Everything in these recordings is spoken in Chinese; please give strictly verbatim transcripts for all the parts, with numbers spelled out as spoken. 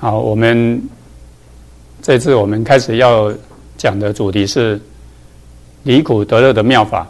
好，我们这次我们开始要讲的主题是离苦得乐的妙法。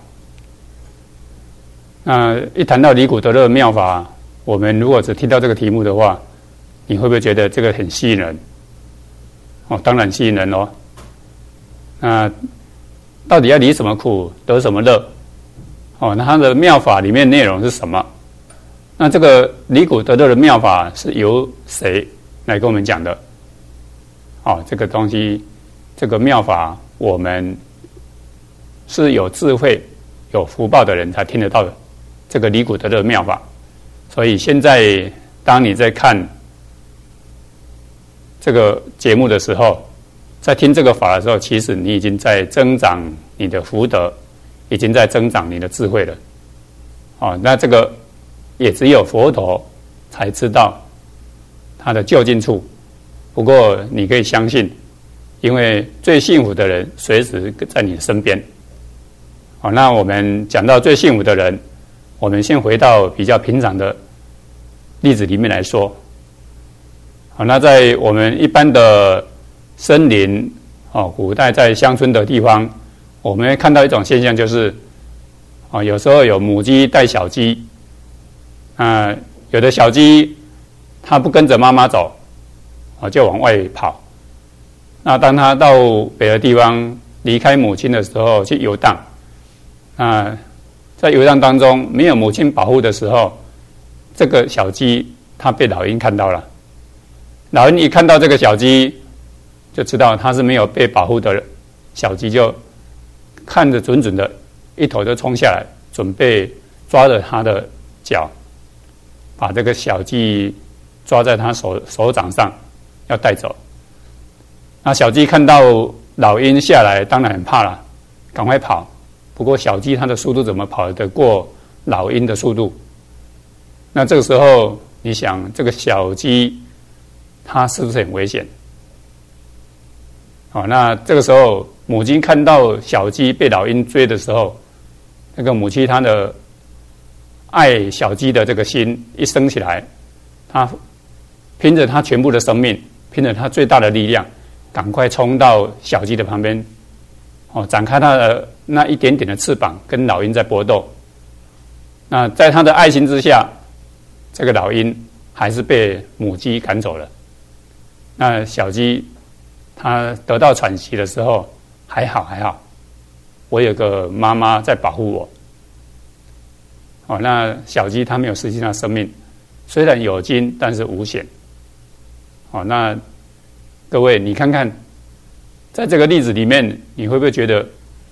那一谈到离苦得乐的妙法，我们如果只听到这个题目的话，你会不会觉得这个很吸引人？哦，当然吸引人哦。那到底要离什么苦，得什么乐？哦，那它的妙法里面内容是什么？那这个离苦得乐的妙法是由谁来跟我们讲的？哦，这个东西，这个妙法，我们是有智慧、有福报的人才听得到的。这个离苦得乐的妙法，所以现在当你在看这个节目的时候，在听这个法的时候，其实你已经在增长你的福德，已经在增长你的智慧了。哦，那这个也只有佛陀才知道它的究竟处。不过你可以相信，因为最幸福的人随时在你身边。好，那我们讲到最幸福的人，我们先回到比较平常的例子里面来说。好，那在我们一般的森林，哦，古代在乡村的地方，我们会看到一种现象，就是哦，有时候有母鸡带小鸡，啊、呃，有的小鸡它不跟着妈妈走。就往外跑。那当他到别的地方离开母亲的时候，去游荡。那在游荡当中没有母亲保护的时候，这个小鸡它被老鹰看到了。老鹰一看到这个小鸡，就知道它是没有被保护的小鸡，就看着准准的，一头就冲下来，准备抓着它的脚，把这个小鸡抓在它手手掌上。要带走，那小鸡看到老鹰下来，当然很怕了，赶快跑。不过小鸡它的速度怎么跑得过老鹰的速度？那这个时候，你想这个小鸡它是不是很危险？好，那这个时候母鸡看到小鸡被老鹰追的时候，那个母鸡它的爱小鸡的这个心一升起来，它拼着它全部的生命。拼着他最大的力量，赶快冲到小鸡的旁边，哦，展开他的那一点点的翅膀，跟老鹰在搏斗。那在他的爱心之下，这个老鹰还是被母鸡赶走了。那小鸡它得到喘息的时候，还好还好，我有个妈妈在保护我。哦，那小鸡它没有失去它生命，虽然有惊，但是无险。好，那各位，你看看，在这个例子里面，你会不会觉得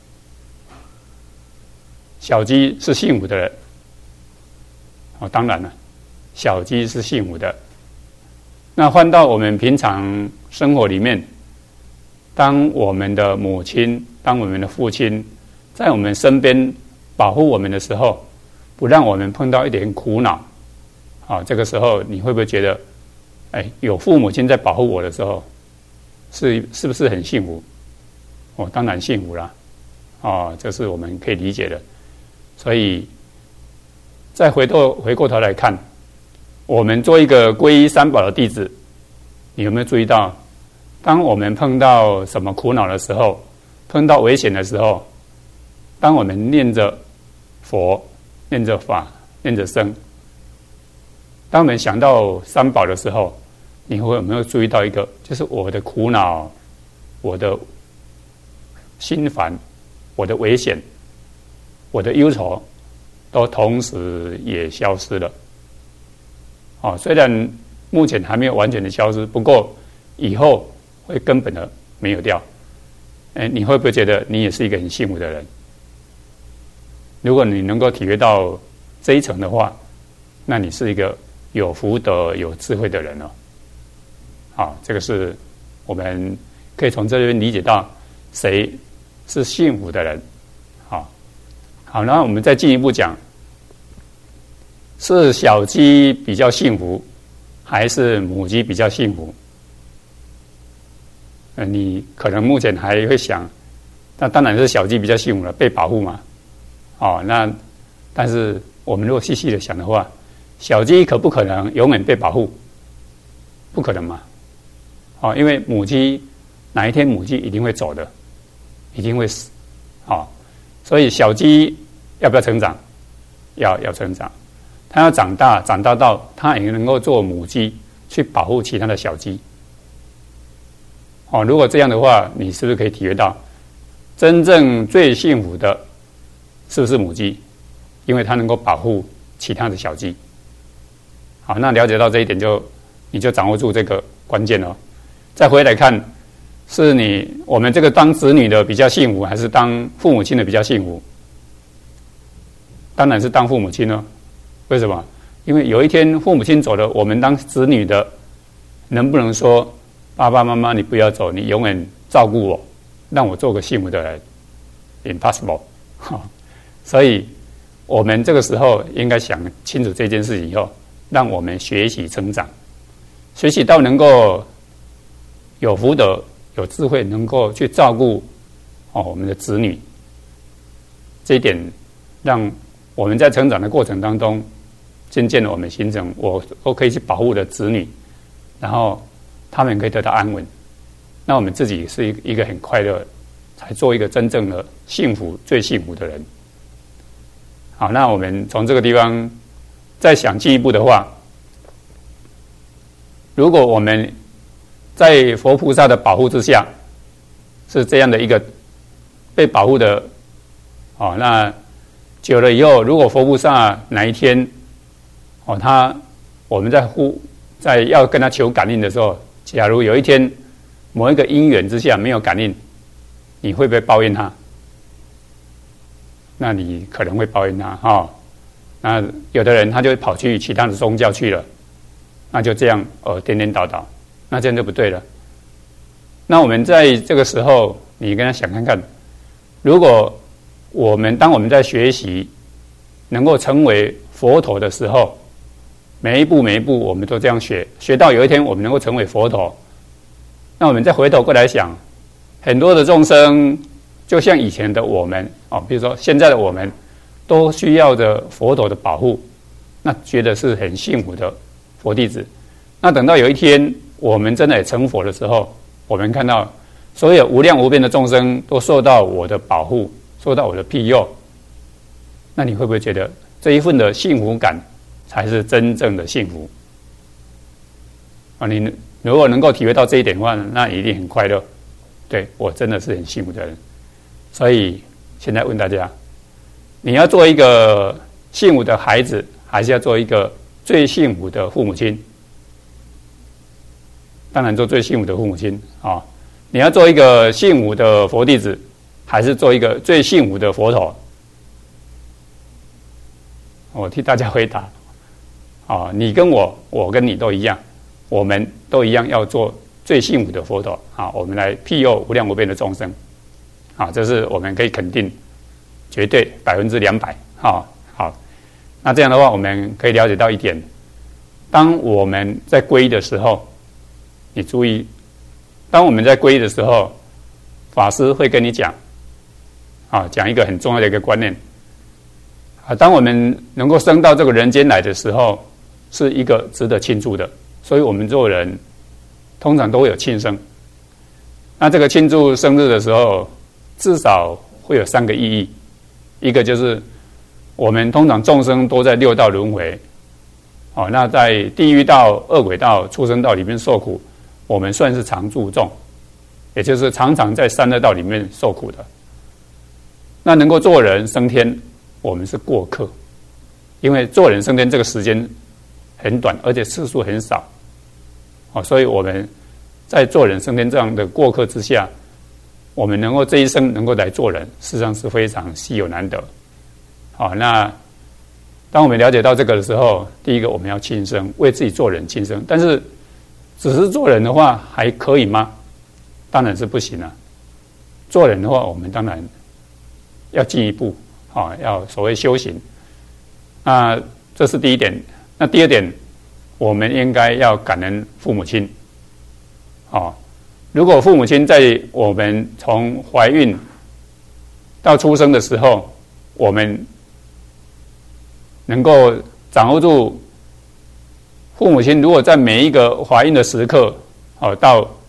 小鸡是幸福的人？哦，当然了，小鸡是幸福的。那换到我们平常生活里面，当我们的母亲、当我们的父亲在我们身边保护我们的时候，不让我们碰到一点苦恼，啊，这个时候你会不会觉得？哎，有父母亲在保护我的时候，是是不是很幸福？哦，当然幸福啦，哦，这是我们可以理解的。所以，再回头回过头来看，我们做一个皈依三宝的弟子，你有没有注意到，当我们碰到什么苦恼的时候，碰到危险的时候，当我们念着佛、念着法、念着僧，当我们想到三宝的时候，你会有没有注意到一个，就是我的苦恼、我的心烦、我的危险、我的忧愁，都同时也消失了。哦，虽然目前还没有完全的消失，不过以后会根本的没有掉。哎，你会不会觉得你也是一个很幸福的人？如果你能够体会到这一层的话，那你是一个有福德、有智慧的人了。好，这个是我们可以从这边理解到谁是幸福的人。好，好，那我们再进一步讲，是小鸡比较幸福，还是母鸡比较幸福？呃，你可能目前还会想，那当然是小鸡比较幸福了，被保护嘛。哦，那但是我们如果细细的想的话，小鸡可不可能永远被保护？不可能嘛。 哦，因为母鸡哪一天母鸡一定会走的，一定会死，哦，所以小鸡要不要成长？要要成长，它要长大，长大到它也能够做母鸡去保护其他的小鸡。哦，如果这样的话，你是不是可以体会到，真正最幸福的是不是母鸡？因为它能够保护其他的小鸡。好，那了解到这一点就，你就掌握住这个关键了。再回来看，是你我们这个当子女的比较幸福，还是当父母亲的比较幸福？当然是当父母亲了。为什么？因为有一天父母亲走了，我们当子女的能不能说爸爸妈妈你不要走，你永远照顾我，让我做个幸福的人 ？Impossible。所以我们这个时候应该想清楚这件事情以后，让我们学习成长，学习到能够有福德、有智慧，能够去照顾哦我们的子女。这一点让我们在成长的过程当中，渐渐的我们形成我我可以去保护我的子女，然后他们可以得到安稳。那我们自己是一个很快乐，才做一个真正的幸福、最幸福的人。好，那我们从这个地方再想进一步的话，如果我们在佛菩萨的保护之下，是这样的一个被保护的，哦，那久了以后，如果佛菩萨哪一天，哦，他我们在呼在要跟他求感应的时候，假如有一天某一个因缘之下没有感应，你会不会抱怨他？那你可能会抱怨他哈、哦。那有的人他就会跑去其他的宗教去了，那就这样呃颠颠倒倒，那这样就不对了。那我们在这个时候，你跟他想看看，如果我们当我们在学习能够成为佛陀的时候，每一步每一步我们都这样学，学到有一天我们能够成为佛陀，那我们再回头过来想，很多的众生就像以前的我们哦，比如说现在的我们都需要的佛陀的保护，那觉得是很幸福的佛弟子。那等到有一天我们真的也成佛的时候，我们看到所有无量无边的众生都受到我的保护，受到我的庇佑，那你会不会觉得这一份的幸福感才是真正的幸福啊？你如果能够体会到这一点的话，那一定很快乐。对，我真的是很幸福的人。所以现在问大家，你要做一个幸福的孩子，还是要做一个最幸福的父母亲？当然做最幸福的父母亲啊！你要做一个幸福的佛弟子，还是做一个最幸福的佛陀？我替大家回答啊！你跟我，我跟你都一样，我们都一样要做最幸福的佛陀啊！我们来庇佑无量无边的众生啊！这是我们可以肯定，绝对百分之两百啊！好，那这样的话，我们可以了解到一点：当我们在皈依的时候，你注意，当我们在皈依的时候，法师会跟你讲啊，讲一个很重要的一个观念啊，当我们能够升到这个人间来的时候，是一个值得庆祝的。所以我们做人通常都会有庆生。那这个庆祝生日的时候，至少会有三个意义。一个就是我们通常众生都在六道轮回，哦，那在地狱道、恶鬼道、畜生道里面受苦，我们算是常住众，也就是常常在三恶道里面受苦的。那能够做人升天，我们是过客，因为做人升天这个时间很短，而且次数很少，哦，所以我们在做人升天这样的过客之下，我们能够这一生能够来做人，事实上是非常稀有难得。好，那当我们了解到这个的时候，第一个我们要庆生，为自己做人庆生。但是只是做人的话还可以吗？当然是不行啊。做人的话，我们当然要进一步，啊，要所谓修行。那这是第一点。那第二点，我们应该要感恩父母亲。啊，如果父母亲在我们从怀孕到出生的时候，我们能够掌握住父母亲，如果在每一个怀孕的时刻，哦，到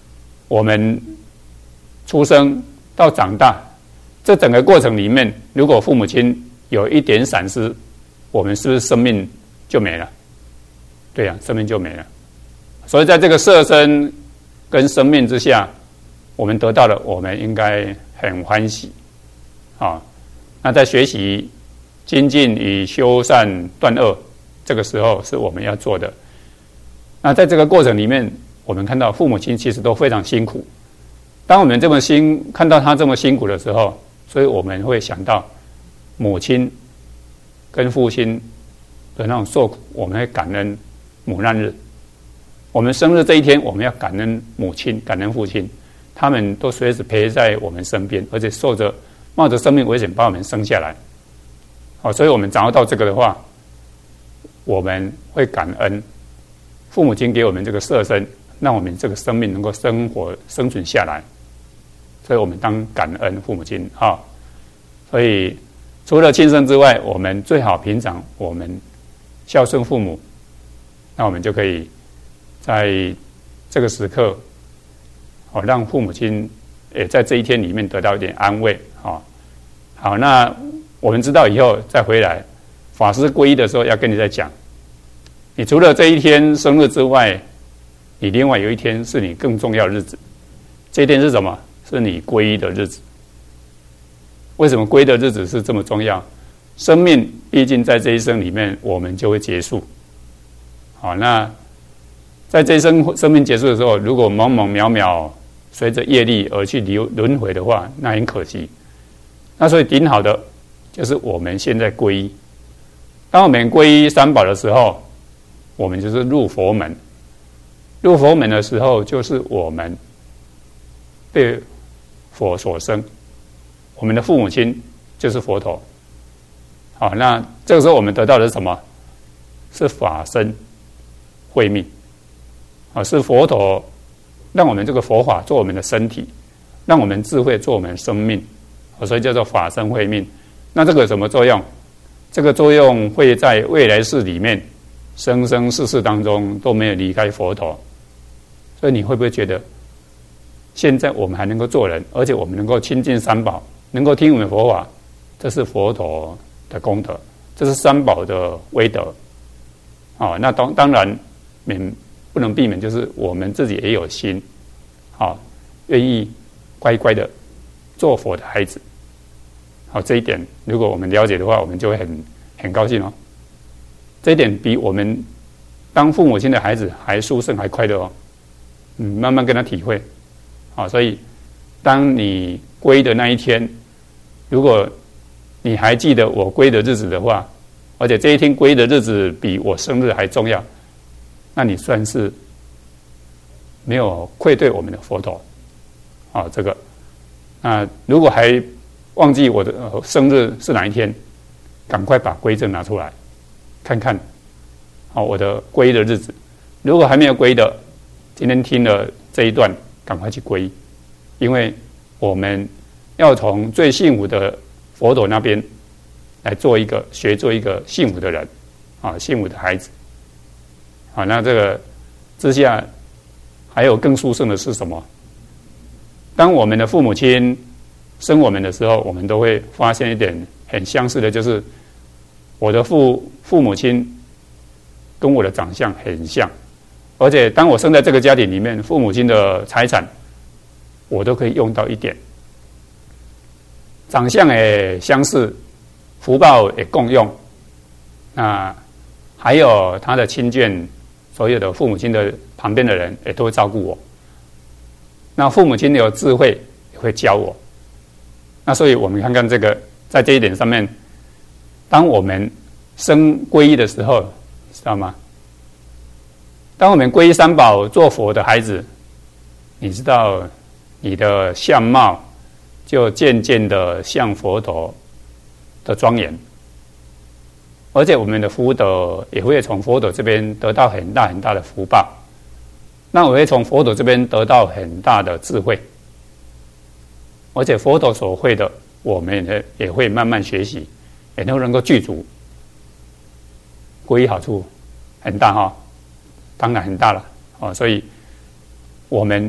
我们出生到长大，这整个过程里面，如果父母亲有一点闪失，我们是不是生命就没了？对呀、啊，生命就没了。所以在这个色身跟生命之下，我们得到了，我们应该很欢喜啊。那在学习精进与修善断恶，这个时候是我们要做的。那在这个过程里面，我们看到父母亲其实都非常辛苦。当我们这么辛看到他这么辛苦的时候，所以我们会想到母亲跟父亲的那种受苦，我们会感恩母难日。我们生日这一天，我们要感恩母亲，感恩父亲，他们都随时陪在我们身边，而且受着冒着生命危险把我们生下来。好，所以我们掌握到这个的话，我们会感恩父母亲给我们这个色身，让我们这个生命能够生活生存下来。所以我们当感恩父母亲啊。所以除了亲生之外，我们最好平常我们孝顺父母，那我们就可以在这个时刻，哦，让父母亲也在这一天里面得到一点安慰啊。好，那我们知道以后再回来，法师皈依的时候要跟你再讲，你除了这一天生日之外，你另外有一天是你更重要的日子。这一天是什么？是你皈依的日子。为什么皈依的日子是这么重要？生命毕竟在这一生里面，我们就会结束。好，那在这一生生命结束的时候，如果懵懵渺渺随着业力而去流轮回的话，那很可惜。那所以顶好的就是我们现在皈依。当我们皈依三宝的时候，我们就是入佛门。入佛门的时候，就是我们被佛所生，我们的父母亲就是佛陀。好，那这个时候我们得到的是什么？是法身慧命。啊，是佛陀让我们这个佛法做我们的身体，让我们智慧做我们的生命，所以叫做法身慧命。那这个有什么作用？这个作用会在未来世里面，生生世世当中都没有离开佛陀。所以你会不会觉得，现在我们还能够做人，而且我们能够亲近三宝，能够听我们佛法，这是佛陀的功德，这是三宝的威德。啊，那当当然免不能避免，就是我们自己也有心，好，愿意乖乖的做佛的孩子。好，这一点如果我们了解的话，我们就会很很高兴哦。这一点比我们当父母亲的孩子还殊胜还快乐哦。嗯，慢慢跟他体会。好，所以当你皈的那一天，如果你还记得我皈的日子的话，而且这一天皈的日子比我生日还重要，那你算是没有愧对我们的佛陀。啊，这个，那如果还忘记我的、呃、生日是哪一天，赶快把皈证拿出来看看。好，我的皈的日子，如果还没有皈的，今天听了这一段，赶快去皈依，因为我们要从最幸福的佛陀那边来做一个学做一个幸福的人，啊，幸福的孩子。好，那这个之下还有更殊胜的是什么？当我们的父母亲生我们的时候，我们都会发现一点很相似的，就是我的父父母亲跟我的长相很像，而且当我生在这个家庭里面，父母亲的财产我都可以用到一点，长相也相似，福报也共用，那还有他的亲眷，所有的父母亲的旁边的人也都会照顾我。那父母亲有智慧也会教我。那所以我们看看这个，在这一点上面，当我们生皈依的时候，知道吗？当我们皈依三宝做佛的孩子，你知道你的相貌就渐渐的像佛陀的庄严，而且我们的福德也会从佛陀这边得到很大很大的福报。那我会从佛陀这边得到很大的智慧，而且佛陀所会的，我们也也会慢慢学习，也都能够具足。皈依好处很大哈、哦，当然很大了哦。所以我们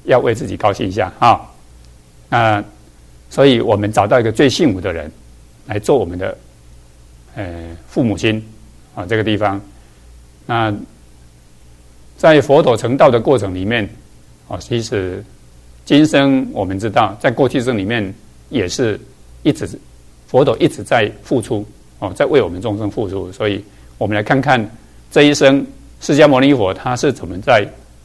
要为自己高兴一下啊。那所以我们找到一个最幸福的人来做我们的呃父母亲啊，这个地方。那在佛陀成道的过程里面，哦，其实今生我们知道，在过去生里面也是一直佛陀一直在付出哦，在为我们众生付出。所以我们来看看这一生释迦牟尼佛他是怎么在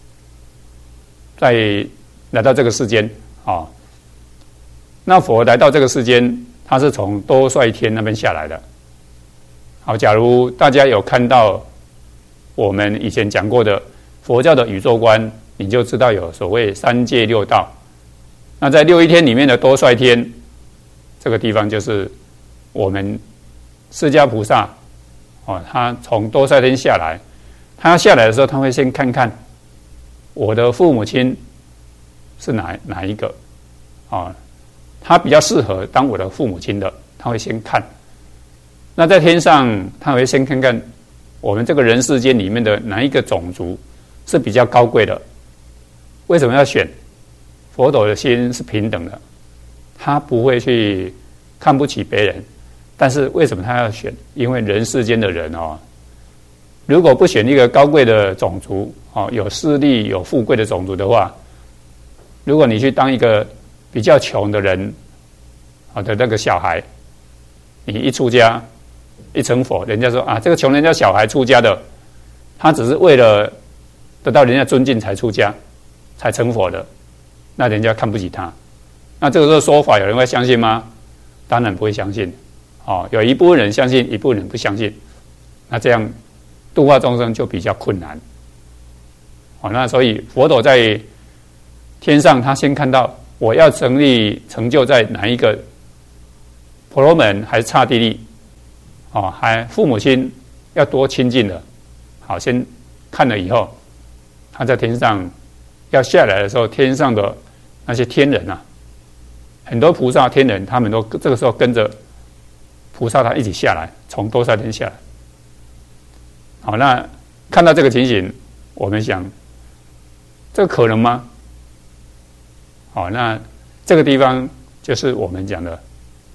在来到这个世间啊、哦？那佛来到这个世间，他是从多帅天那边下来的。好，假如大家有看到我们以前讲过的佛教的宇宙观，你就知道有所谓三界六道。那在六一天里面的多帅天，这个地方就是我们释迦菩萨哦，他从多帅天下来，他下来的时候，他会先看看我的父母亲是哪哪一个啊、哦，他比较适合当我的父母亲的，他会先看。那在天上，他会先看看我们这个人世间里面的哪一个种族是比较高贵的。为什么要选？佛陀的心是平等的，他不会去看不起别人。但是为什么他要选？因为人世间的人哦，如果不选一个高贵的种族哦，有势力、有富贵的种族的话，如果你去当一个比较穷的人好的那个小孩，你一出家一成佛，人家说啊，这个穷人家小孩出家的，他只是为了得到人家尊敬才出家，才成佛的，那人家看不起他。那这个时候说法，有人会相信吗？当然不会相信。哦，有一部分人相信，一部分人不相信。那这样度化众生就比较困难。哦，那所以佛陀在天上，他先看到我要成立成就在哪一个婆罗门还是刹帝利，哦，还父母亲要多亲近的。好，先看了以后，他在天上要下来的时候，天上的那些天人啊，很多菩萨天人，他们都这个时候跟着菩萨他一起下来，从多帅天下来。好，那看到这个情形，我们想，这个可能吗？好，那这个地方就是我们讲的，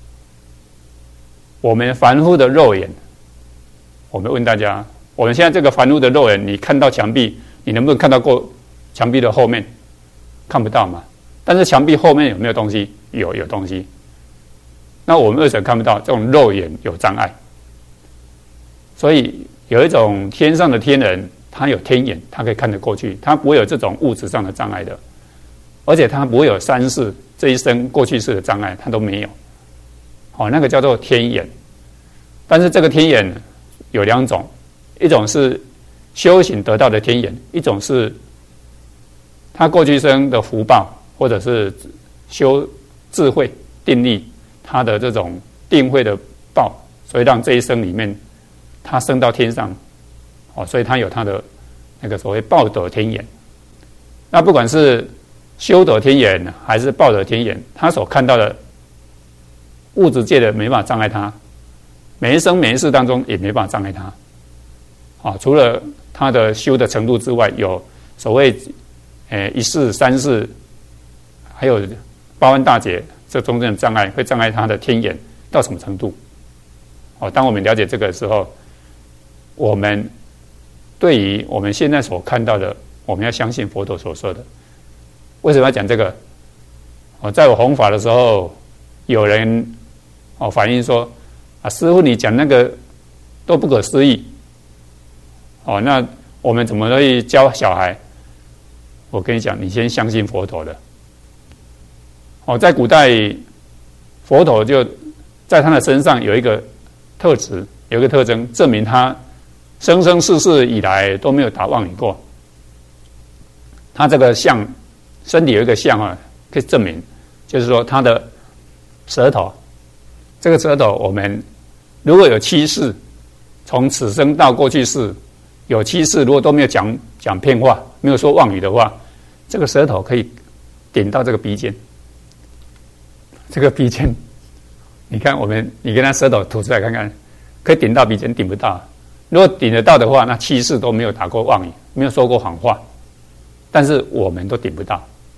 我们凡夫的肉眼。我们问大家，我们现在这个凡夫的肉眼，你看到墙壁，你能不能看到过墙壁的后面？看不到嘛。但是墙壁后面有没有东西？有，有东西。那我们为什么看不到？这种肉眼有障碍。所以有一种天上的天人，他有天眼，他可以看得过去，他不会有这种物质上的障碍的，而且他不会有三世这一生过去世的障碍，他都没有。好，那个叫做天眼。但是这个天眼有两种，一种是修行得到的天眼，一种是他过去生的福报，或者是修智慧定力，他的这种定慧的报，所以让这一生里面他升到天上，哦，所以他有他的那个所谓报德天眼。那不管是修德天眼还是报德天眼，他所看到的物质界的没办法障碍他，每一生每一世当中也没办法障碍他。啊，除了他的修的程度之外，有所谓呃一世、三世，还有八万大劫，这中间的障碍会障碍他的天眼到什么程度？哦，当我们了解这个的时候，我们对于我们现在所看到的，我们要相信佛陀所说的。为什么要讲这个？哦，在我弘法的时候，有人哦反映说啊，师父你讲那个都不可思议。哦，那我们怎么会教小孩？我跟你讲，你先相信佛陀的。哦，在古代，佛陀就在他的身上有一个特质，有一个特征，证明他生生世世以来都没有打妄语过。他这个相，身体有一个相啊，可以证明，就是说他的舌头，这个舌头，我们如果有七世，从此生到过去世。有七世，如果都没有讲讲骗话，没有说妄语的话，这个舌头可以顶到这个鼻尖。这个鼻尖，你看我们，你跟他舌头吐出来看看，可以顶到鼻尖，顶不到。如果顶得到的话，那七世都没有打过妄语，没有说过谎话。但是我们都顶不到，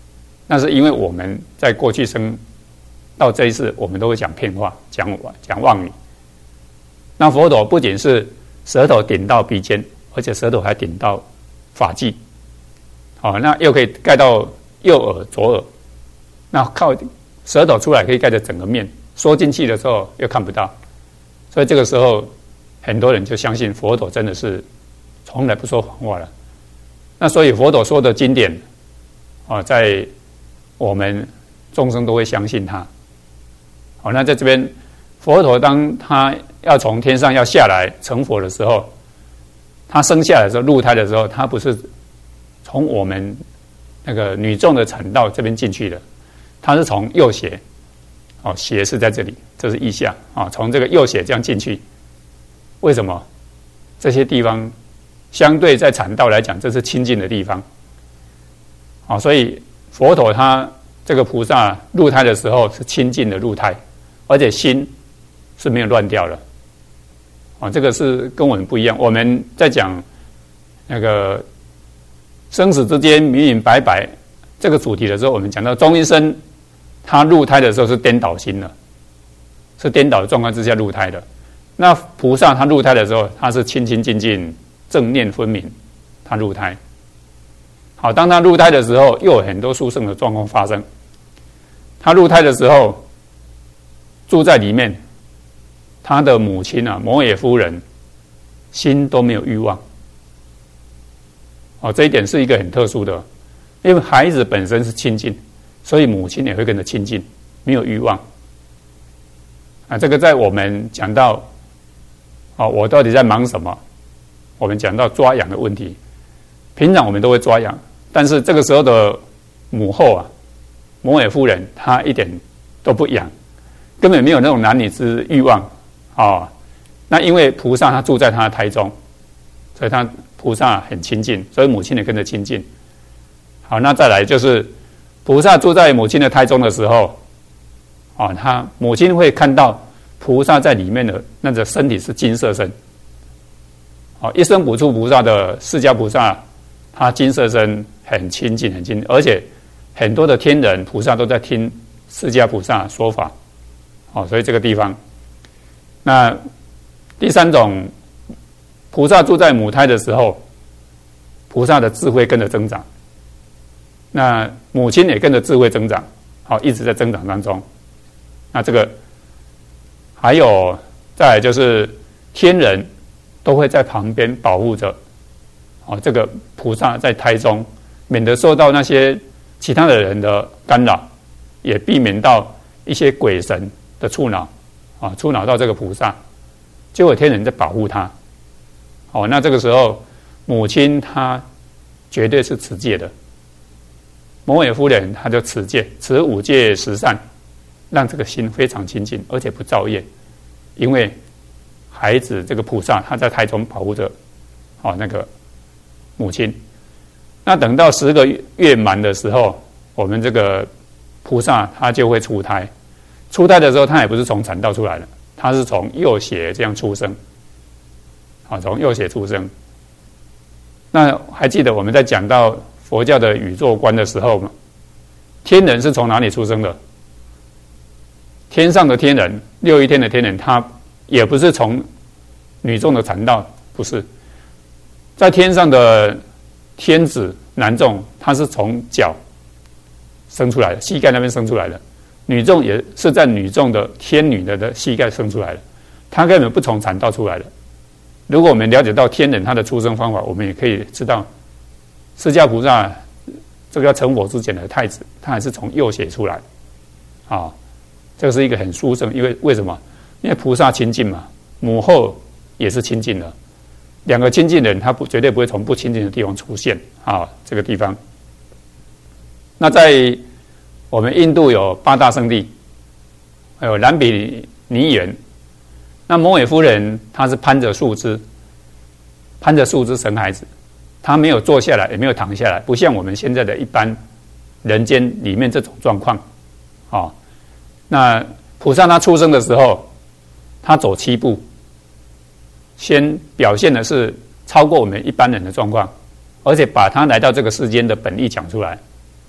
那是因为我们在过去生到这一世，我们都会讲骗话，讲讲妄语。那佛陀不仅是舌头顶到鼻尖，而且舌头还顶到发际，好，那又可以盖到右耳、左耳，那靠舌头出来可以盖着整个面，缩进去的时候又看不到，所以这个时候很多人就相信佛陀真的是从来不说谎话了。那所以佛陀说的经典啊，在我们众生都会相信他。好，那在这边佛陀当他要从天上要下来成佛的时候，他生下来的时候入胎的时候，他不是从我们那个女众的产道这边进去的，他是从右胁，哦，胁是在这里，这是腋下啊，从这个右胁这样进去。为什么？这些地方相对在产道来讲，这是清净的地方，啊，所以佛陀他这个菩萨入胎的时候是清净的入胎，而且心是没有乱掉的，啊，这个是跟我们不一样。我们在讲那个生死之间明明白白这个主题的时候，我们讲到中阴身他入胎的时候是颠倒心的，是颠倒的状况之下入胎的。那菩萨他入胎的时候，他是清清净净、正念分明，他入胎。好，当他入胎的时候，又有很多殊胜的状况发生。他入胎的时候，住在里面，他的母亲啊，摩耶夫人，心都没有欲望。哦，这一点是一个很特殊的，因为孩子本身是清净，所以母亲也会跟着清净，没有欲望。啊，这个在我们讲到，哦，我到底在忙什么？我们讲到抓痒的问题，平常我们都会抓痒，但是这个时候的母后啊，摩耶夫人，她一点都不痒，根本没有那种男女之欲望啊、哦。那因为菩萨他住在他的胎中，所以他菩萨很亲近，所以母亲也跟着亲近。好，那再来就是菩萨住在母亲的胎中的时候，啊、哦，他母亲会看到菩萨在里面的那个身体是金色身。好，一生补处菩萨的释迦菩萨，他金色身很亲近，很亲近，而且很多的天人菩萨都在听释迦菩萨说法。好，所以这个地方，那第三种，菩萨住在母胎的时候，菩萨的智慧跟着增长，那母亲也跟着智慧增长，好，一直在增长当中。那这个还有再来就是天人都会在旁边保护着，哦，这个菩萨在胎中，免得受到那些其他的人的干扰，也避免到一些鬼神的触恼，啊，触恼到这个菩萨，就有天人在保护他。哦，那这个时候母亲她绝对是持戒的，摩耶夫人她就持戒，持五戒十善，让这个心非常清净，而且不造业，因为孩子这个菩萨他在胎中保护着，哦，那个母亲。那等到十个月满的时候，我们这个菩萨他就会出胎。出胎的时候，他也不是从产道出来的，他是从右胁这样出生，啊，从右胁出生。那还记得我们在讲到佛教的宇宙观的时候吗？天人是从哪里出生的？天上的天人，六一天的天人，他也不是从女众的产道，不是。在天上的天子男众，他是从脚生出来的，膝盖那边生出来的。女众也是在女众的天女的的膝盖生出来的，他根本不从产道出来的。如果我们了解到天人他的出生方法，我们也可以知道，释迦菩萨这个要成佛之前的太子，他还是从右胁出来，啊、哦，这个是一个很殊胜，因为为什么？因为菩萨亲近嘛，母后也是亲近的，两个亲近的人，他不绝对不会从不亲近的地方出现啊、哦，这个地方。那在我们印度有八大圣地，还有兰比尼园。那摩耶夫人她是攀着树枝，攀着树枝生孩子，她没有坐下来，也没有躺下来，不像我们现在的一般人间里面这种状况。哦，那菩萨他出生的时候，他走七步，先表现的是超过我们一般人的状况，而且把他来到这个世间的本意讲出来。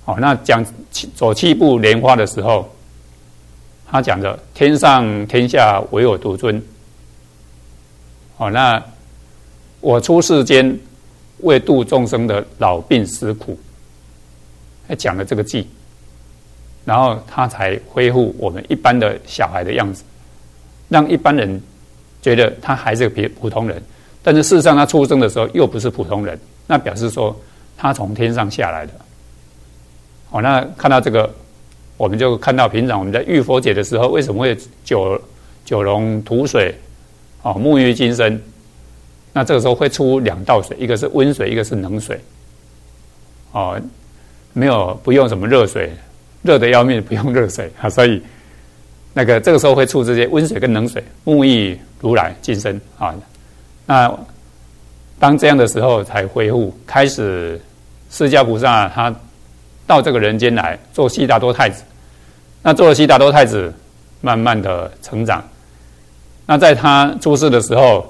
哦，那讲走七步莲花的时候，他讲着天上天下唯我独尊。哦，那我出世间为度众生的老病死苦，还讲了这个偈，然后他才恢复我们一般的小孩的样子，让一般人觉得他还是个普通人，但是事实上他出生的时候又不是普通人，那表示说他从天上下来的。好，那看到这个，我们就看到平常我们在浴佛节的时候，为什么会九九龙吐水，哦，沐浴金身？那这个时候会出两道水，一个是温水，一个是冷水。哦，没有不用什么热水，热的要命，不用热水啊，所以那个这个时候会出这些温水跟冷水，沐浴如来金身啊。那当这样的时候才恢复，开始释迦菩萨他到这个人间来做悉达多太子。那做了悉达多太子，慢慢的成长。那在他出世的时候，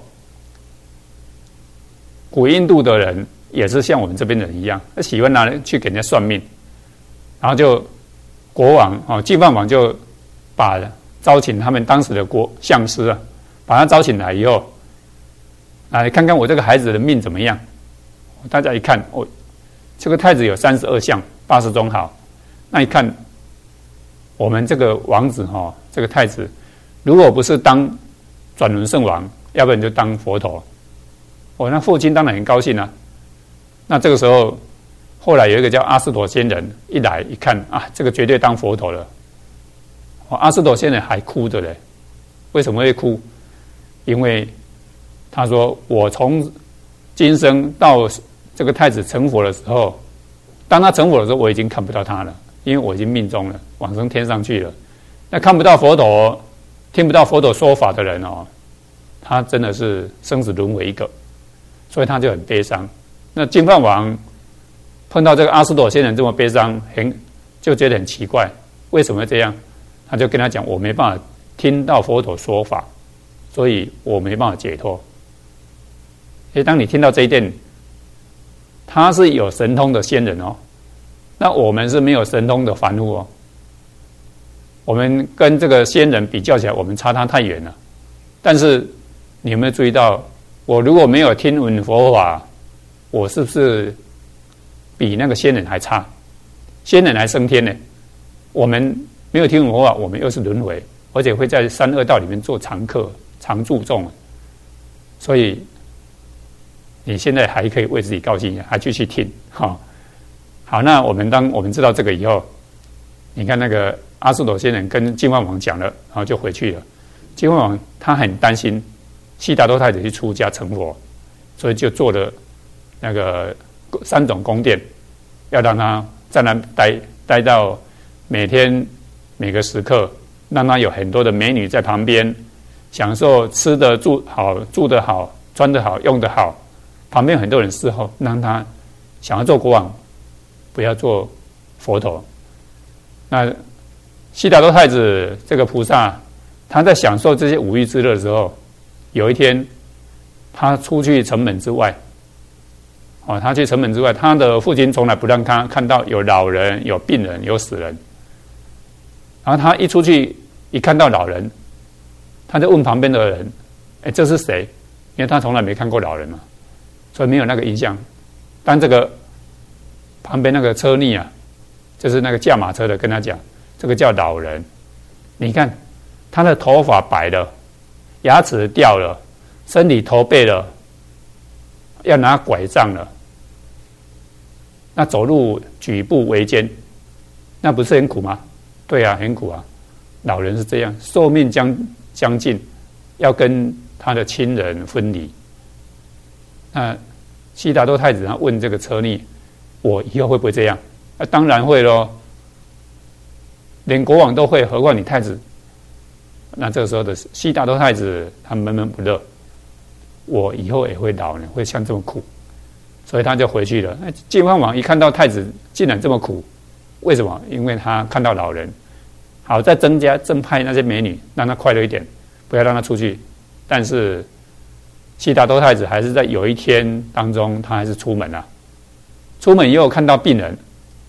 古印度的人也是像我们这边的人一样，喜欢拿去给人家算命，然后就国王哦，净饭王就把招请他们当时的国相师啊，把他招请来以后，来看看我这个孩子的命怎么样。大家一看，哦，这个太子有三十二相，八十种好。那一看，我们这个王子哈、哦，这个太子，如果不是当转轮圣王，要不然就当佛陀。哦，那父亲当然很高兴啊。那这个时候，后来有一个叫阿斯陀仙人一来一看啊，这个绝对当佛陀了。哦，阿斯陀仙人还哭着嘞。为什么会哭？因为他说：“我从今生到这个太子成佛的时候，当他成佛的时候，我已经看不到他了，因为我已经命中了，往生天上去了。那看不到佛陀，听不到佛陀说法的人哦，他真的是生死轮回一个。”所以他就很悲伤。那净饭王碰到这个阿斯陀仙人这么悲伤，很就觉得很奇怪，为什么会这样？他就跟他讲：“我没办法听到佛陀说法，所以我没办法解脱。”所以当你听到这一点，他是有神通的仙人哦，那我们是没有神通的凡夫哦。我们跟这个仙人比较起来，我们差他太远了。但是你有没有注意到？我如果没有听闻佛法，我是不是比那个仙人还差？仙人还升天呢？我们没有听闻佛法，我们又是轮回，而且会在三恶道里面做常客、常住众。所以你现在还可以为自己高兴，还继续听。好、哦，好，那我们当我们知道这个以后，你看那个阿斯陀仙人跟净饭王讲了，然后就回去了。净饭王他很担心悉达多太子去出家成佛，所以就做了那个三种宫殿，要让他在那待待到每天每个时刻，让他有很多的美女在旁边，享受吃的住好、住得好、穿得好、用得好，旁边有很多人伺候，让他想要做国王，不要做佛陀。那悉达多太子这个菩萨，他在享受这些五欲之乐的时候，有一天，他出去城门之外，哦，他去城门之外，他的父亲从来不让他看到有老人、有病人、有死人。然后他一出去，一看到老人，他就问旁边的人：“哎，这是谁？”因为他从来没看过老人嘛，所以没有那个印象。当这个旁边那个车逆啊，就是那个驾马车的，跟他讲：“这个叫老人，你看他的头发白了。”牙齿掉了，身体驼背了，要拿拐杖了，那走路举步维艰，那不是很苦吗？对啊，很苦啊。老人是这样，寿命将将近，要跟他的亲人分离。那悉达多太子他问这个车逆：“我以后会不会这样？”啊，当然会咯，连国王都会，何况你太子？那这个时候的悉达多太子他闷闷不乐，我以后也会老呢，会像这么苦，所以他就回去了。那净饭王一看到太子竟然这么苦，为什么？因为他看到老人，好再增加增派那些美女，让他快乐一点，不要让他出去。但是悉达多太子还是在有一天当中，他还是出门了、啊。出门以后看到病人，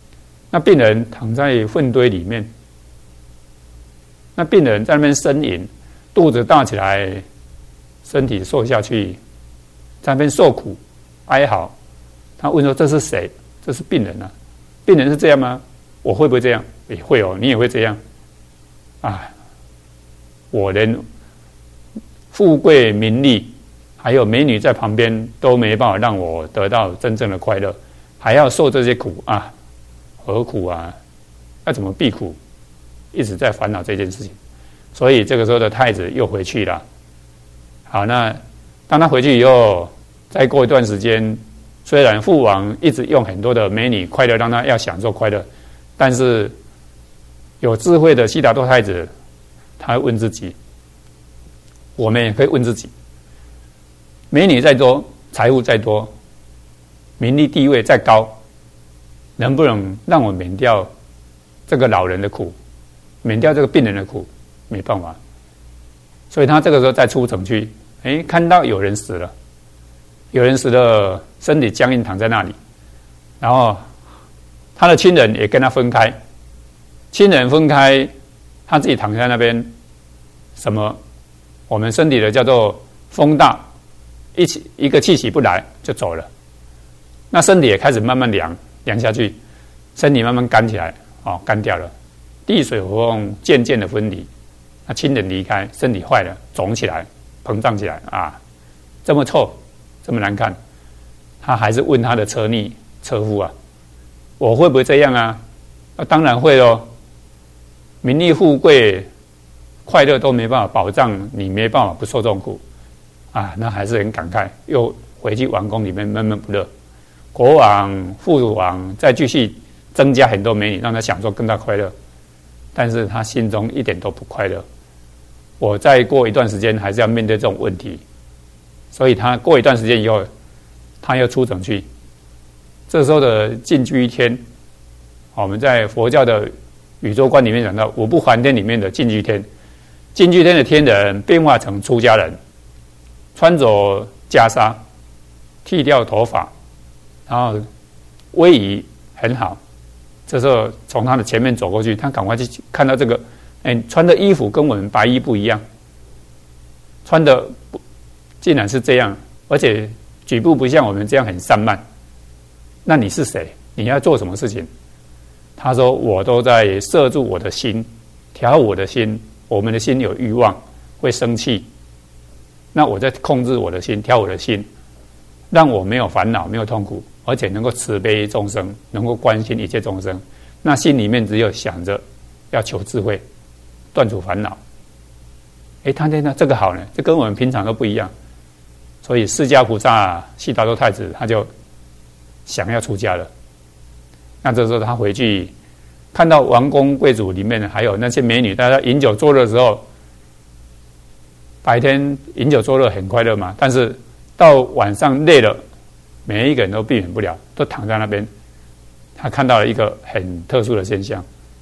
那病人躺在粪堆里面，那病人在那边呻吟，肚子大起来，身体瘦下去，在那边受苦哀嚎。他问说：“这是谁？”这是病人啊。病人是这样吗？我会不会这样？也会哦，你也会这样啊！我连富贵名利，还有美女在旁边都没办法让我得到真正的快乐，还要受这些苦啊！何苦啊？要怎么避苦？一直在烦恼这件事情。所以这个时候的太子又回去了。好，那当他回去以后，再过一段时间，虽然父王一直用很多的美女快乐让他要享受快乐，但是有智慧的悉达多太子，他会问自己，我们也可以问自己：美女再多，财富再多，名利地位再高，能不能让我免掉这个老人的苦，免掉这个病人的苦？没办法。所以他这个时候再出城去，哎，看到有人死了，有人死了，身体僵硬躺在那里，然后他的亲人也跟他分开，亲人分开，他自己躺在那边，什么我们身体的叫做风大，一起一个气息不来就走了，那身体也开始慢慢凉凉下去，身体慢慢干起来，哦，干掉了，地水火风渐渐的分离，那亲人离开，身体坏了，肿起来，膨胀起来啊，这么臭，这么难看，他还是问他的车逆车夫啊，我会不会这样啊？那当然会哦，名利富贵快乐都没办法保障你，没办法不受这种苦啊，那还是很感慨，又回去王宫里面闷闷不乐。国王、父王再继续增加很多美女，让他享受更大快乐，但是他心中一点都不快乐。我再过一段时间还是要面对这种问题，所以他过一段时间以后，他又出城去。这时候的进居天，我们在佛教的宇宙观里面讲到五不还天里面的进居天，进居天的天人变化成出家人，穿着袈裟，剃掉头发，然后威仪很好。这时候从他的前面走过去，他赶快去看到这个，哎，穿的衣服跟我们白衣不一样，穿的竟然是这样，而且举步不像我们这样很散漫。那你是谁？你要做什么事情？他说：我都在摄住我的心，调我的心。我们的心有欲望，会生气，那我在控制我的心，调我的心，让我没有烦恼，没有痛苦，而且能够慈悲众生，能够关心一切众生。那心里面只有想着要求智慧，断除烦恼。哎，他呢，这个好呢，这跟我们平常都不一样。所以释迦菩萨、悉达多太子他就想要出家了。那这时候他回去看到王公贵族里面还有那些美女，大家饮酒作乐的时候，白天饮酒作乐很快乐嘛，但是到晚上累了，每一个人都避免不了，都躺在那边。他看到了一个很特殊的现象，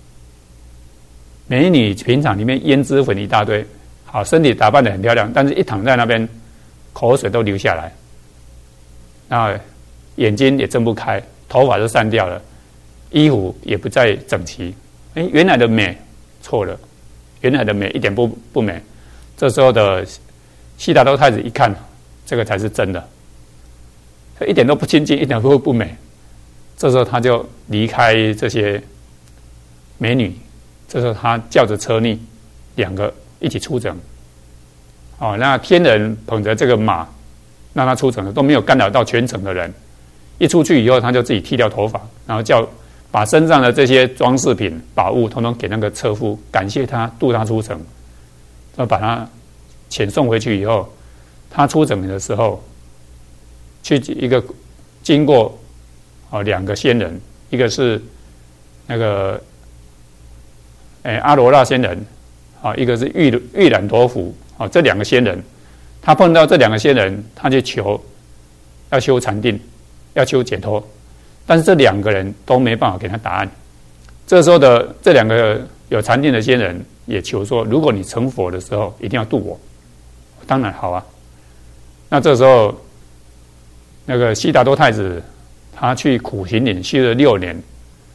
美女平常里面胭脂粉一大堆，好，身体打扮得很漂亮，但是一躺在那边，口水都流下来，然后眼睛也睁不开，头发都散掉了，衣服也不再整齐。哎，原来的美错了，原来的美一点不不美。这时候的悉达多太子一看，这个才是真的，一点都不亲近，一点都不美。这时候他就离开这些美女，这时候他叫着车逆，两个一起出城。哦，那天人捧着这个马让他出城，都没有干扰到全城的人。一出去以后，他就自己剃掉头发，然后叫把身上的这些装饰品、宝物，统统给那个车夫，感谢他渡他出城。要把他遣送回去以后，他出城的时候，去一个经过哦两个仙人，一个是那个哎阿罗那仙人啊，一个是玉玉兰陀佛啊，这两个仙人，他碰到这两个仙人，他就求要修禅定，要求解脱，但是这两个人都没办法给他答案。这时候的这两个有禅定的仙人也求说，如果你成佛的时候，一定要度我。当然好啊。那这时候，那个悉达多太子他去苦行岭修了六年，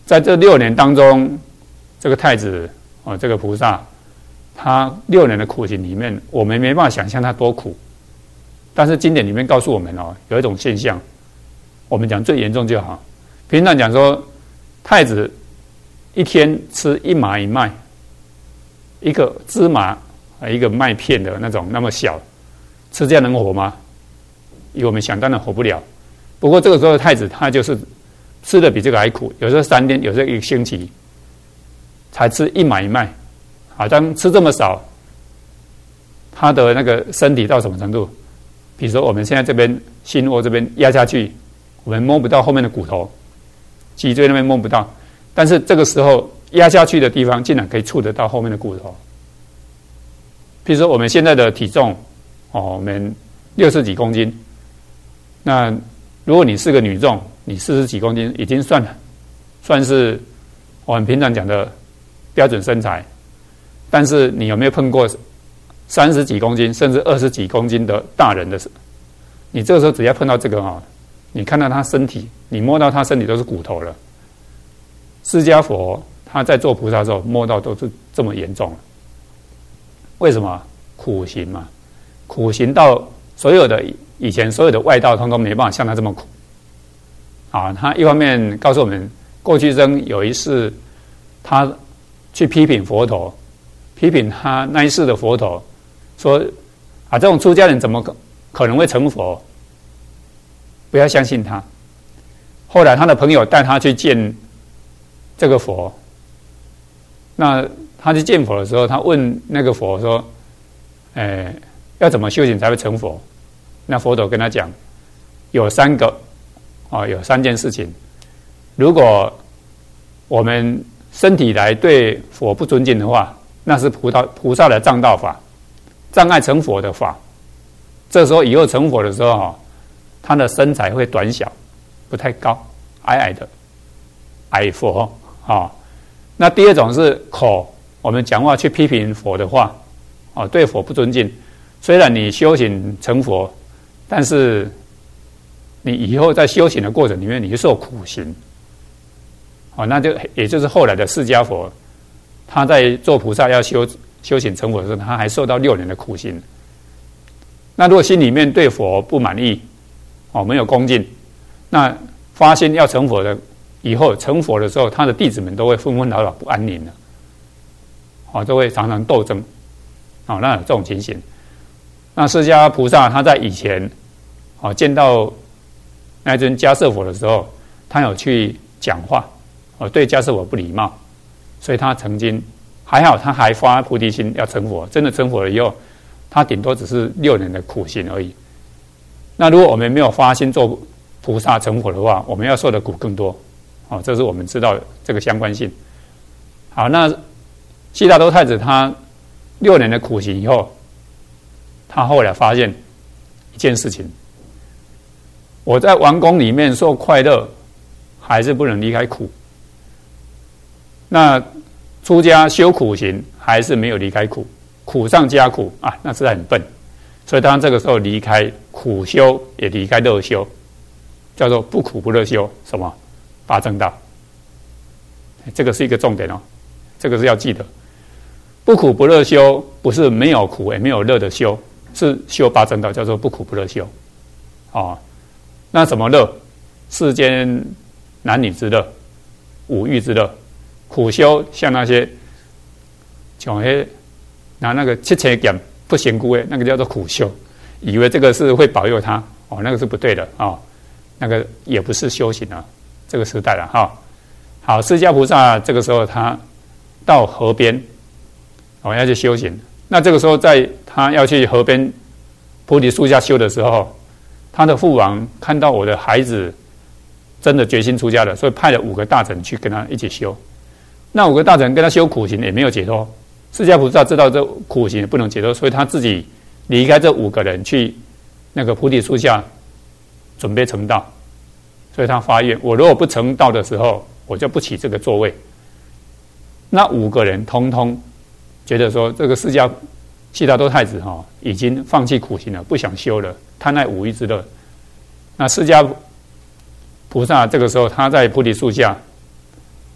在这六年当中，这个太子哦，这个菩萨，他六年的苦行里面，我们没办法想象他多苦。但是经典里面告诉我们哦，有一种现象，我们讲最严重就好。平常讲说，太子一天吃一麻一麦，一个芝麻一个麦片的那种那么小，吃这样能活吗？以我们想当然活不了。不过这个时候太子他就是吃的比这个还苦，有时候三天，有时候一个星期才吃一麻一麦。好，当吃这么少，他的那个身体到什么程度？比如说我们现在这边心窝这边压下去，我们摸不到后面的骨头，脊椎那边摸不到，但是这个时候压下去的地方竟然可以触得到后面的骨头。比如说我们现在的体重，哦，我们六十几公斤，那如果你是个女众，你四十几公斤已经算算是我们平常讲的标准身材，但是你有没有碰过三十几公斤甚至二十几公斤的大人的？你这个时候只要碰到这个哈，你看到他身体，你摸到他身体都是骨头了。释迦佛他在做菩萨的时候摸到都是这么严重了，为什么？苦行嘛，苦行到所有的以前所有的外道通通没办法像他这么苦。啊，他一方面告诉我们，过去生有一世，他去批评佛陀，批评他那一世的佛陀，说啊，这种出家人怎么可能会成佛？不要相信他。后来他的朋友带他去见这个佛，那他去见佛的时候，他问那个佛说：“哎，要怎么修行才会成佛？”那佛陀跟他讲，有三个。哦，有三件事情。如果我们身体来对佛不尊敬的话，那是菩萨菩萨的障道法，障碍成佛的法。这时候以后成佛的时候，哈，他的身材会短小，不太高，矮矮的，矮佛啊、哦。那第二种是口，我们讲话去批评佛的话，哦，对佛不尊敬。虽然你修行成佛，但是你以后在修行的过程里面，你就受苦行，哦，那就也就是后来的释迦佛，他在做菩萨要修修行成佛的时候，他还受到六年的苦行。那如果心里面对佛不满意，哦，没有恭敬，那发心要成佛的，以后成佛的时候，他的弟子们都会纷纷扰扰不安宁的，哦，都会常常斗争，哦，那有这种情形。那释迦菩萨他在以前，哦，见到那尊迦叶佛的时候，他有去讲话，哦，对迦叶佛不礼貌，所以他曾经还好，他还发菩提心要成佛，真的成佛了以后，他顶多只是六年的苦行而已。那如果我们没有发心做菩萨成佛的话，我们要受的苦更多，哦，这是我们知道这个相关性。好，那悉达多太子他六年的苦行以后，他后来发现一件事情。我在王宫里面受快乐，还是不能离开苦。那出家修苦行，还是没有离开苦，苦上加苦啊，那实在很笨。所以他这个时候离开苦修，也离开乐修，叫做不苦不乐修。什么？八正道。这个是一个重点哦，这个是要记得。不苦不乐修，不是没有苦也没有乐的修，是修八正道，叫做不苦不乐修。哦。那什么乐？世间男女之乐，五欲之乐。苦修像那些，像那拿那个七切剑不嫌姑的那个叫做苦修，以为这个是会保佑他，哦，那个是不对的啊、哦，那个也不是修行啊，这个时代了哈、哦。好，释迦菩萨这个时候他到河边，哦，要去修行。那这个时候在他要去河边菩提树下修的时候，他的父王看到我的孩子真的决心出家了，所以派了五个大臣去跟他一起修。那五个大臣跟他修苦行也没有解脱，释迦菩萨知道这苦行也不能解脱，所以他自己离开这五个人去那个菩提树下准备成道。所以他发愿，我如果不成道的时候，我就不起这个座位。那五个人通通觉得说，这个释迦悉达多太子哈、哦、已经放弃苦行了，不想修了，贪爱五欲之乐。那释迦菩萨这个时候他在菩提树下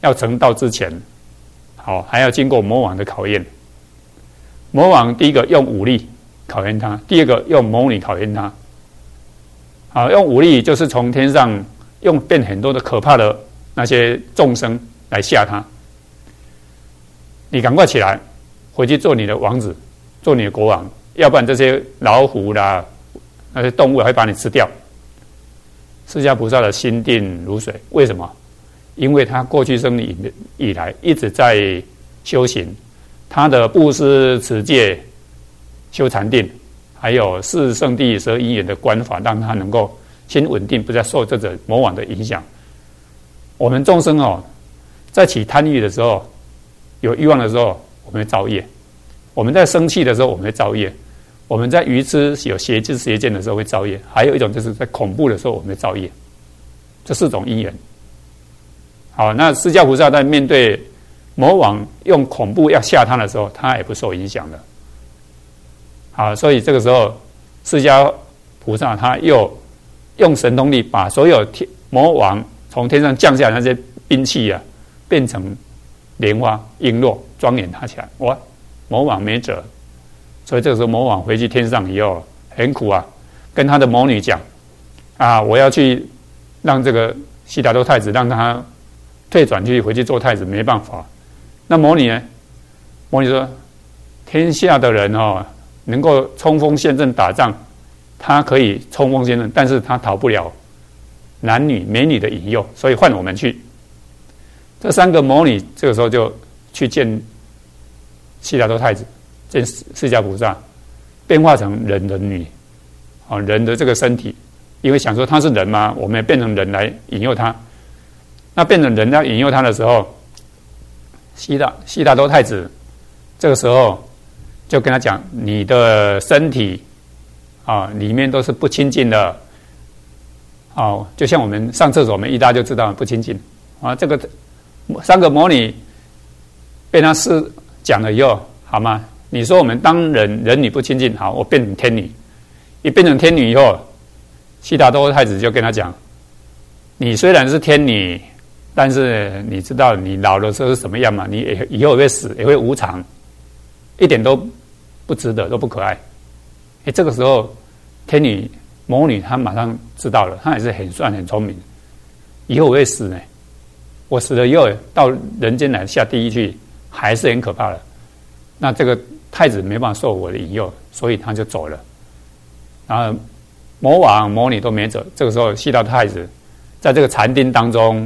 要成道之前，好还要经过魔王的考验。魔王第一个用武力考验他，第二个用魔女考验他。好，用武力就是从天上用变很多的可怕的那些众生来吓他。你赶快起来，回去做你的王子，做你的国王，要不然这些老虎啦、那些动物会把你吃掉。释迦菩萨的心定如水，为什么？因为他过去生以以来一直在修行，他的布施、持戒、修禅定，还有四圣谛十二因缘的观法，让他能够先稳定，不再受这个魔王的影响。我们众生哦，在起贪欲的时候，有欲望的时候，我们会造业；我们在生气的时候，我们会造业；我们在愚痴、有邪知邪见的时候会造业；还有一种就是在恐怖的时候，我们会造业。这四种因缘。好，那释迦菩萨在面对魔王用恐怖要吓他的时候，他也不受影响的。好，所以这个时候，释迦菩萨他又用神通力把所有天魔王从天上降下来那些兵器啊，变成莲花璎珞，庄严他起来。哇，魔王没辙。所以这个时候魔王回去天上以后很苦啊，跟他的魔女讲啊，我要去让这个悉达多太子让他退转去回去做太子，没办法。那魔女呢？魔女说，天下的人哦，能够冲锋陷阵打仗，他可以冲锋陷阵，但是他逃不了男女美女的引诱，所以换我们去。这三个魔女这个时候就去见悉达多太子，见释迦菩萨，变化成人的女，啊，人的这个身体，因为想说他是人嘛，我们也变成人来引诱他。那变成人来引诱他的时候，悉达悉达多太子这个时候就跟他讲：你的身体啊，里面都是不清净的。哦，就像我们上厕所，我们一拉就知道不清净啊。这个三个魔女被他是讲了以后，好吗？你说我们当人人女不清净，好，我变成天女。一变成天女以后，悉达多太子就跟他讲：你虽然是天女，但是你知道你老的时候是什么样吗？你也以后也会死，也会无常，一点都不值得，都不可爱。哎，这个时候天女魔女她马上知道了，她也是很算很聪明。以后我会死呢，我死了以后到人间来下地狱去，还是很可怕的。那这个太子没办法受我的引诱，所以他就走了。然后魔王魔女都没走，这个时候悉达多太子在这个禅定当中，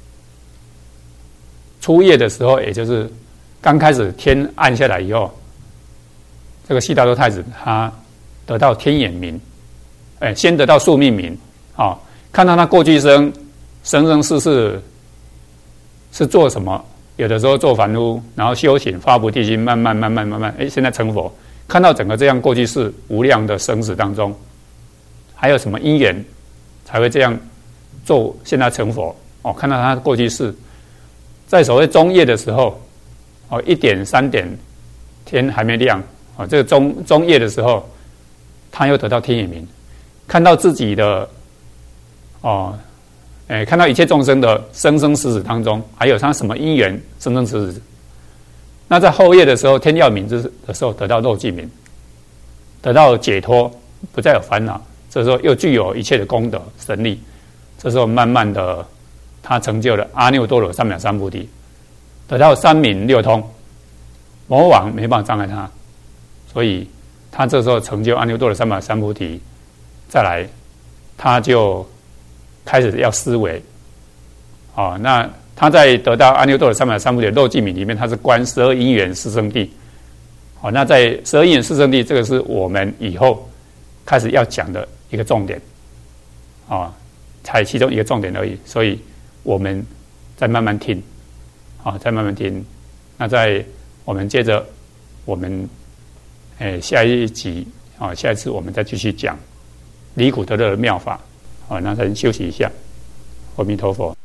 初夜的时候，也就是刚开始天暗下来以后，这个悉达多太子他得到天眼明，哎，先得到宿命明，啊、哦，看到他过去生生生世世是做什么，有的时候做凡夫，然后修行发菩提心，慢慢慢慢慢慢，哎，现在成佛，看到整个这样过去世无量的生死当中，还有什么因缘才会这样做，现在成佛，哦，看到他过去世。在所谓中夜的时候，哦，一点三点，天还没亮，哦，这个中中夜的时候，他又得到天眼明，看到自己的，哦，哎，看到一切众生的生生死死当中，还有他什么因缘生生死死。那在后夜的时候，天耀明之的时候，得到肉寂明，得到解脱，不再有烦恼。这时候又具有一切的功德神力，这时候慢慢的。他成就了阿耨多罗三藐三菩提，得到三明六通，魔王没办法障碍他，所以他这时候成就阿耨多罗三藐三菩提，再来他就开始要思维，哦，那他在得到阿耨多罗三藐三菩提的肉寂明里面，他是观十二因缘四圣谛，好，那在十二因缘四圣谛，这个是我们以后开始要讲的一个重点，啊，才其中一个重点而已，所以。我们再慢慢听，啊，再慢慢听。那在我们接着我们，诶，下一集啊，下一次我们再继续讲离苦得乐的妙法，啊，那先休息一下。阿弥陀佛。